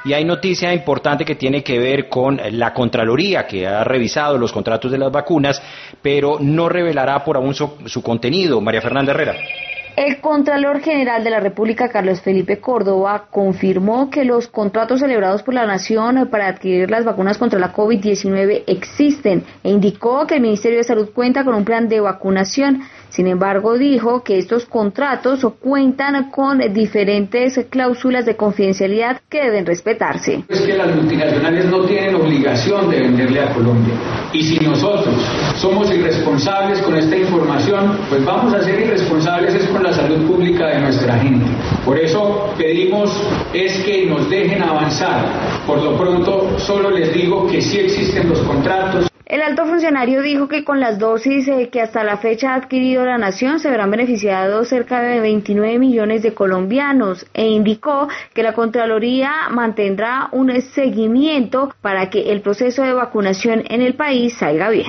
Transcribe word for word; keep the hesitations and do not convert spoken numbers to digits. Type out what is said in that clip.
y hay noticia importante que tiene que ver con la Contraloría, que ha revisado los contratos de las vacunas, pero no revelará por aún su, su contenido. María Fernanda Herrera. El Contralor General de la República, Carlos Felipe Córdoba, confirmó que los contratos celebrados por la Nación para adquirir las vacunas contra la COVID diecinueve existen e indicó que el Ministerio de Salud cuenta con un plan de vacunación. Sin embargo, dijo que estos contratos cuentan con diferentes cláusulas de confidencialidad que deben respetarse. Es que las multinacionales no tienen obligación de venderle a Colombia. Y si nosotros somos irresponsables con esta información, pues vamos a ser irresponsables es con la salud pública de nuestra gente. Por eso pedimos es que nos dejen avanzar. Por lo pronto, solo les digo que sí existen los contratos. El alto funcionario dijo que con las dosis eh, que hasta la fecha ha adquirido la nación se verán beneficiados cerca de veintinueve millones de colombianos e indicó que la Contraloría mantendrá un seguimiento para que el proceso de vacunación en el país salga bien.